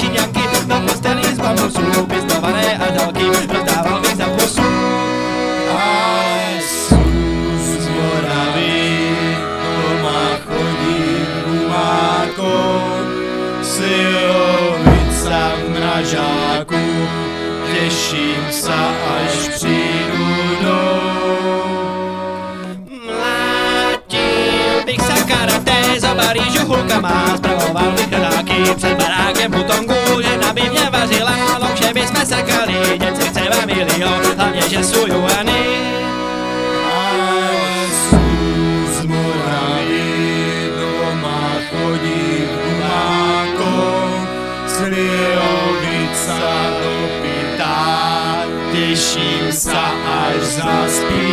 číňanky, na posteli z bambusu, pěstované a dálky, rozdával bych za pusu. Z Moravy doma chodím gumákom, slivovica v mražáku, těším se, až přijdu domů. Mlátil bych se karate, za Parížu hulkama, spravoval bych kadáky, před barákem butongu, žena by mě vařila, louže bychom sekali, děti chce vám milion, hlavně že jsou Johany. Z Moravy doma chodím gumákom, slivovica dopitá, těším se, až zaspívá.